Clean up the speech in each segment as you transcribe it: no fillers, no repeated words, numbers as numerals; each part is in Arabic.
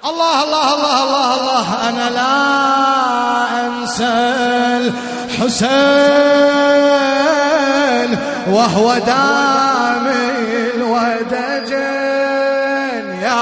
الله الله الله الله الله. أنا لا أنسى الحسين وهو دامي الودجين. يا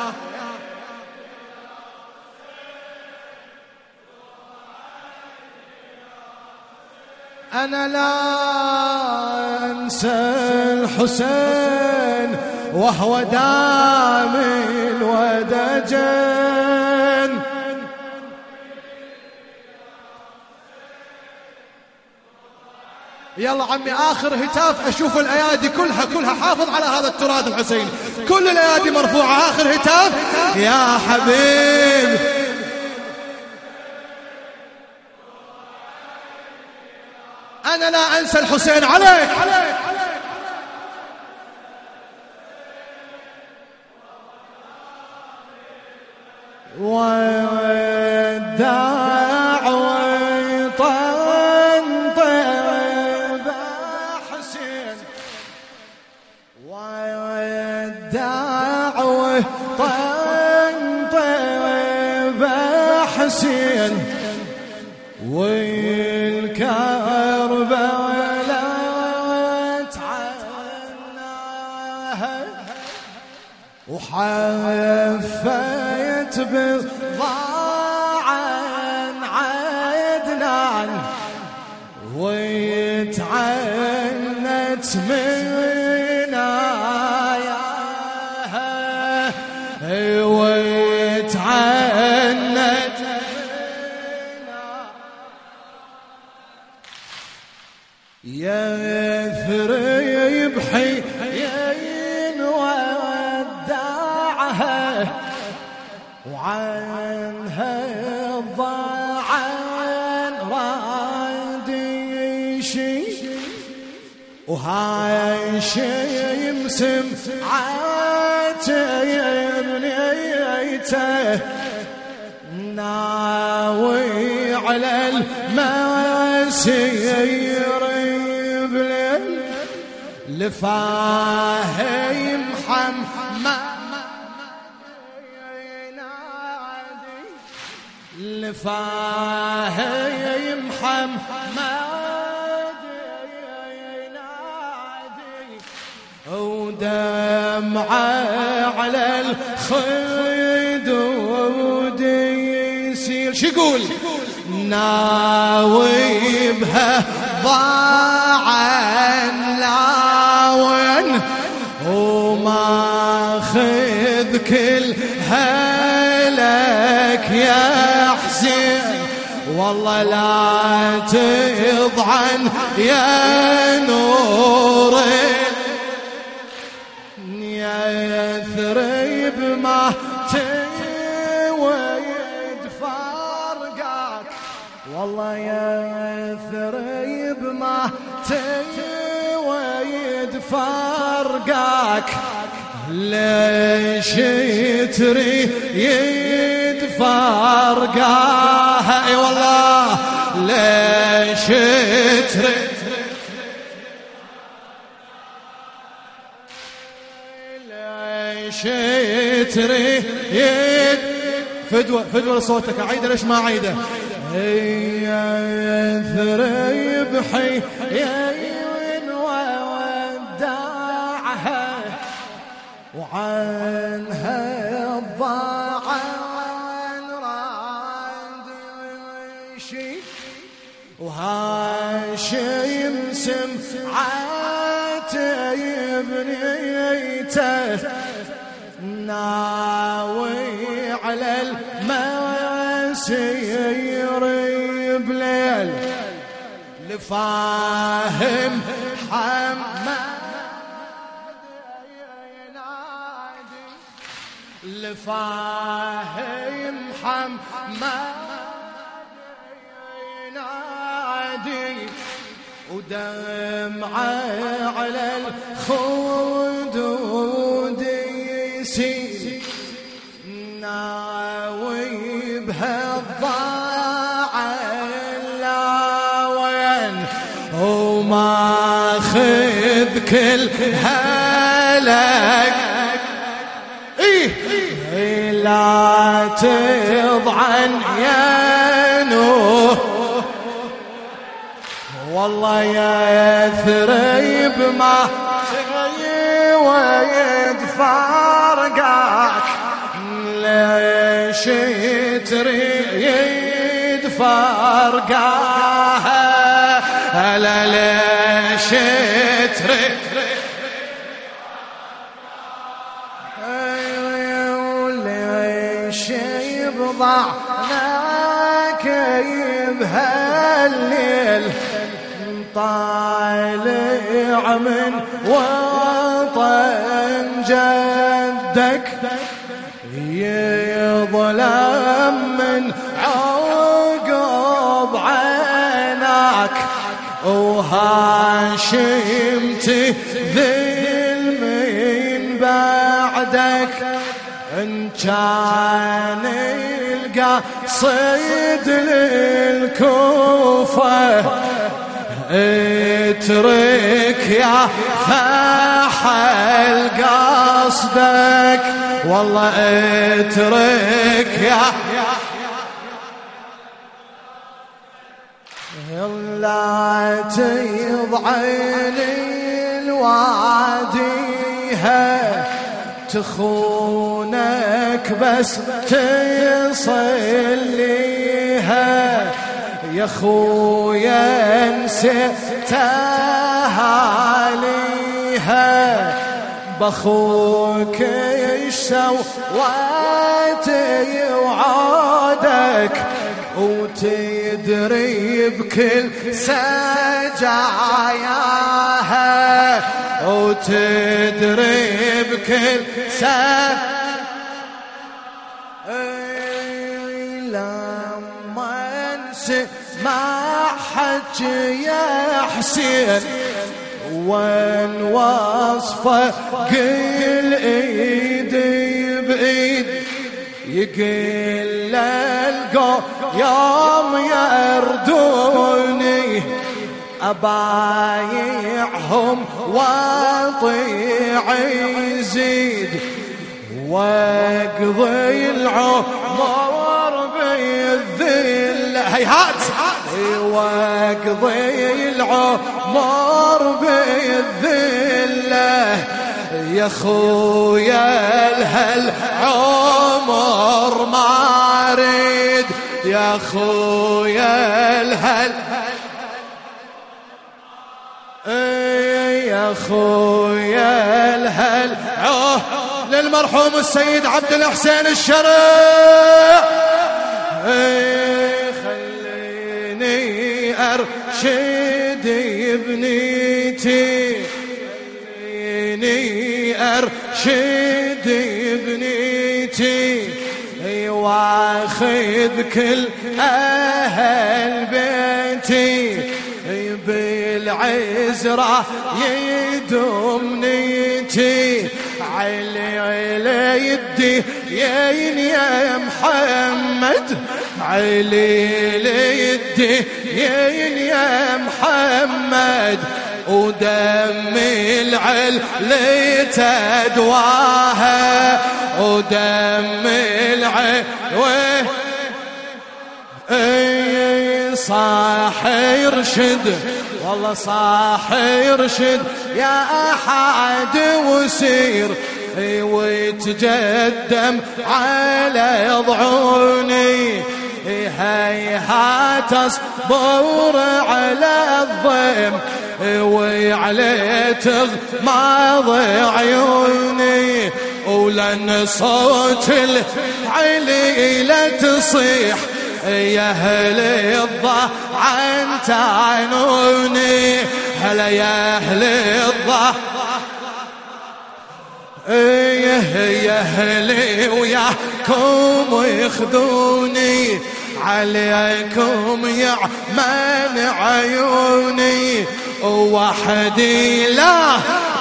أنا لا أنسى الحسين وهو دامي الودجين. يلا عمي آخر هتاف، أشوف الأيادي كلها حافظ على هذا التراث الحسيني، كل الأيادي مرفوعة. آخر هتاف يا حبيب. أنا لا أنسى الحسين. عليك وداع وطنطب حسين، وداع وطنطب حسين، والكربلاء تعناها وحفيت بضاعا عدنان، وتعنت مناياها، وتعنت يثرب حين ودعها، وعنها الضاعن راديشي، وهاي شمسم عاتبنيته، ناوي على المسير بليل، لفاهم ينادي، لفاهم محمد ينادي، ودمعه على الخدود يسيل. شو يقول؟ ناوي بها ضاعا لاون، وماخذ كل هلك يا حسين، والله لا تضعن يا نور يثرب ما تويد فرقك، والله يثرب ما تويد فرقك، ليش تريد فرقها؟ اي والله ليش تريد، ليش تريد؟ فدوة لصوتك، عيدة ليش ما عيدة؟ يثرب حين ودعها، وعنها الضاعن راديشي، وهاشم سمعات يبنيته، ناوي على المسير بليل، لفاهم ينادي، لفاهم ينادي، ودمعه على الخدود يسيل، ناوي بها الضاعن لاون، وماخذ كل هلك. ايه لا تضعن يا نوح والله يا ثريب ما تغير ويتفارقك ليش تريد فرقها لا ليش تريد ليش يبضع ذاك بهالليل طالع من وطن جدك يظلم من عقب عينك وهاشمتي ذل من بعدك إن كان القصيد للكوفة اترك يا فاحل قصدك والله اترك يا لا تضعن الواديها تخونك بس تصل ليها يا خويا نسيتها ليها بخوك ايش سويتي وعادك وتدري بكل سجاياها وتدري بكل لما نسمع حكي يا حسين وين وصفه قل ايدي بايد يقل القو يوم يردوني أبايعهم واطيع يزيد واقضي العمر بالذل هيهات واقضي العمر بالذله يا خويا الهالعمر ما اريد يا خويا يا خويا للمرحوم السيد عبد الحسين الشرع خليني ارشد ابنيتي ارشد ابنيتي واخذ كل اهل بيتي بالعزرة يدوم نيتي علي يدي يا محمد علي يدي يا محمد ودم العلي تدواها ودم العلي صاح يرشد والله صاح يرشد يا أحد وسير ويتجدم على ضعوني هيهات اصبر على الضيم وعليه تغمض عيوني ولن صوت العلي لا تصيح يا أهل الضعن تعنوني هلا يا أهل الضعن يا أهلي وياكم يخذوني عليكم يعمل عيوني وحدي لا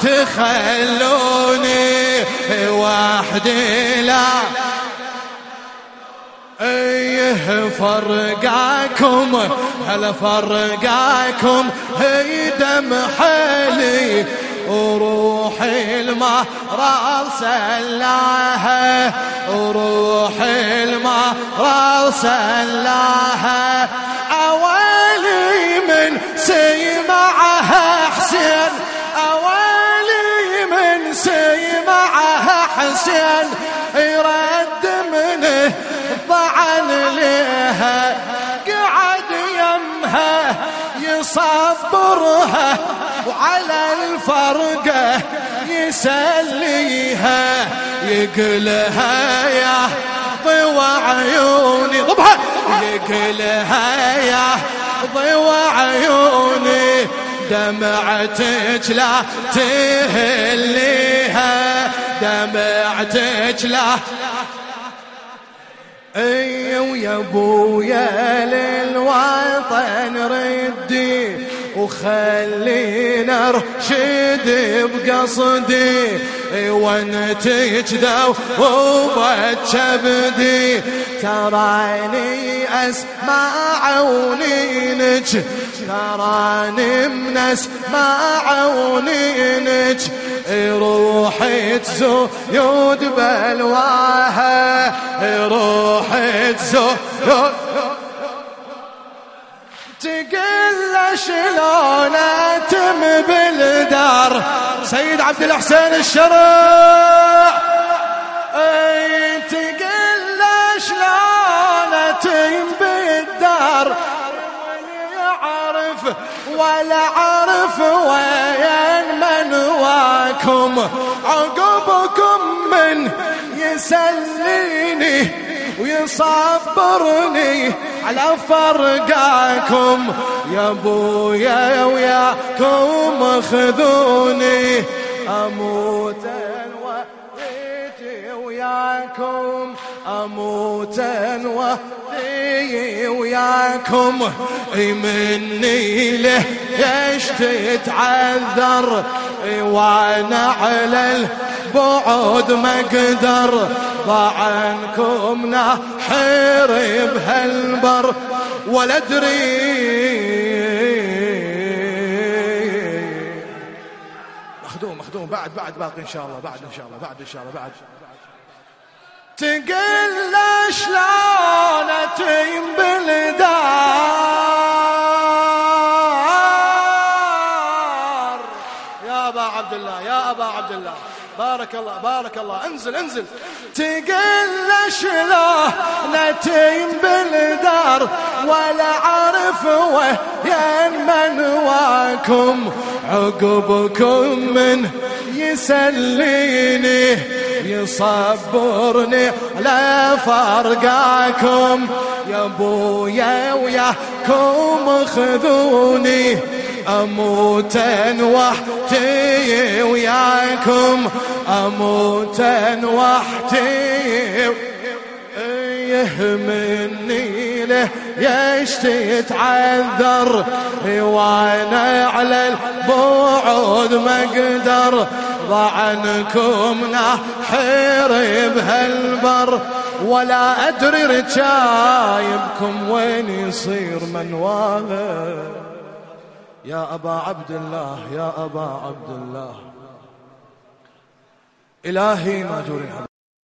تخلوني وحدي لا فرقاكم هلا فرقاكم هي دم حالي وروحي المرض سلاها وروحي المرض سلاها أوالي من سمعها حسين أوالي من سمعها حسين يرد منه طعن لها قعد يمها يصبرها وعلى الفرقة يسليها يقلها يا ضوى عيوني ضبها يقلها يا ضوى عيوني دمعتك لا تهليها دمعتك لا ويا ابويا للوطن ردي وخلينا ارشد بقصدي وانتج ذوبت شبدي تراني اسمع عونينك تراني من اسمع عونينك روحي تزود بلواها روحي تزود تقل شلون اتم بالدار سيد عبد الحسين الشرع تقل شلون اتم بالدار ولا عرف وين منواكم عقبكم من يسليني ويصبرني على فرقاكم يا ابويا وياكم خذوني اموت وحدي وياكم اموت وحدي وياكم مني له ليش تتعذر وانا على البعد ما اقدر ضعنكم نحر بهالبر ولا ادري مخدوم بعد باقي ان شاء الله بعد ان شاء الله بعد تقل شلون اتيم بالدار يا ابا عبد الله بارك الله انزل تقل شلون اتيم بالدار ولا عرف وين منواكم عقبكم من يسليني يصبرني على فرقاكم يا ابويا وياكم خذوني اموتا وحدي وياكم اموتا وحدي يهمني له يش تتعذر وانا على البعد ما اقدر ضعنكم نحر بهالبر ولا ادري رجايبكم وين يصير منواها يا ابا عبد الله الهي ما جوري